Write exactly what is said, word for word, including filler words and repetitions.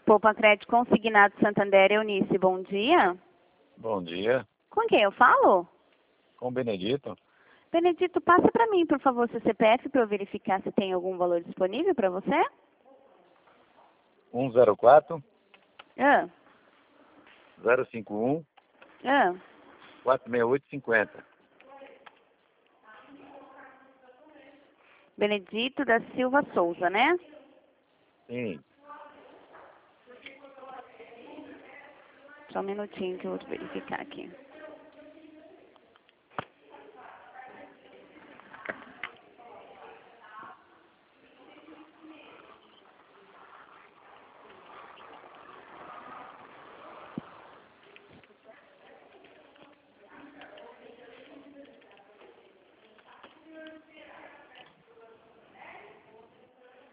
Poupa Crédito Consignado Santander, Eunice, bom dia. Bom dia. Com quem eu falo? Com o Benedito. Benedito, passa para mim, por favor, seu C P F para eu verificar se tem algum valor disponível para você. um zero quatro, Ah, zero cinco um, ah. quatro seis oito cinco zero. Benedito da Silva Souza, né? Sim. Só um minutinho que eu vou verificar aqui.